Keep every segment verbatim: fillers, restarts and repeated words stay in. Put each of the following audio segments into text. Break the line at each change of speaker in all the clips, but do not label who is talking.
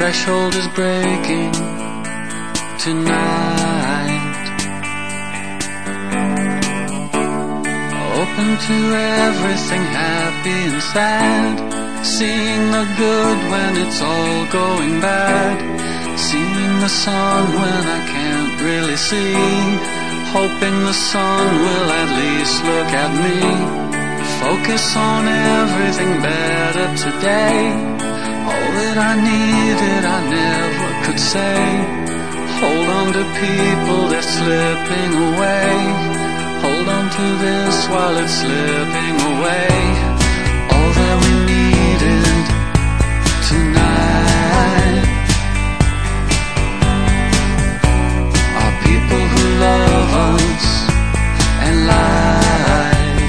threshold is breaking tonight. Open to everything, happy and sad. Seeing the good when it's all going bad. Seeing the sun when I can't really see. Hoping the sun will at least look at me. Focus on everything better today. All that I needed I never could say. Hold on to people, they're slipping away. Hold on to this while it's slipping away. All that we needed tonight are people who love us and light.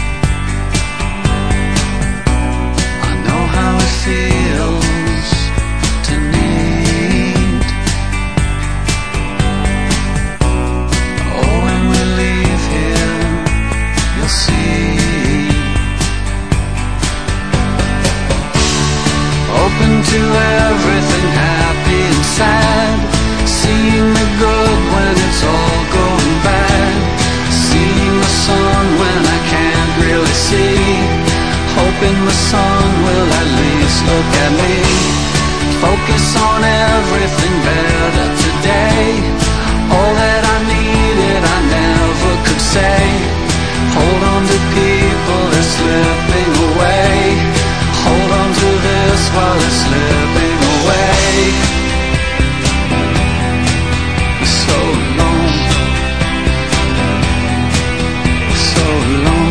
I know how it feels to need. Oh, when we leave here, you'll see. Open to everything, happy and sad. Seeing the good when it's all going bad. Seeing the sun when I can't really see. Hoping the sun will at least look at me. Focus on everything better today. All that I needed I never could say. Hold on to people, they're slipping away. Hold on to this while it's slipping away. So long, so long.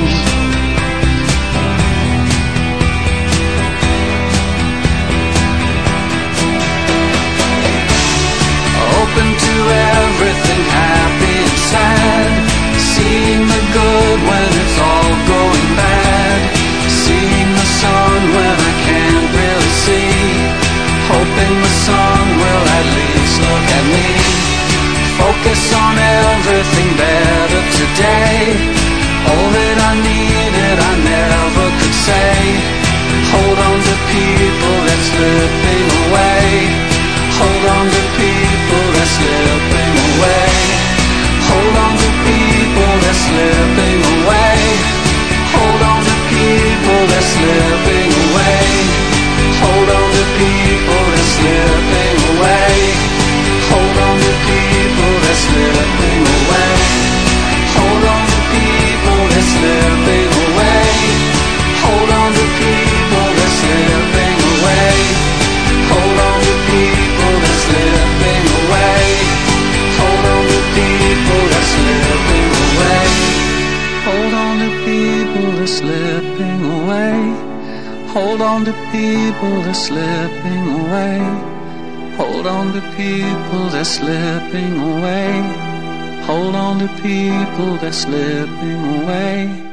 Open to everything, happy and sad. Seeing the good when it's all going bad. Seeing the sun when I can't really see. Hoping the sun will at least look at me. Focus on everything better today. All that I needed I never could say. Hold on to people that's slipping away. Hold on to people that's slipping away. Hold on to people that's slipping away. Hold on to people that's slipping away. Hold on to people that's slipping away. Hold on to people that's slipping away. Hold on to people that's slipping away. Hold on to people that's slipping away. Hold on to people that's slipping away. Hold on to people that's slipping away. Hold on to people that's slipping away. Hold on to people that's slipping away. Hold on to people that's slipping away. Hold on to people that's slipping away.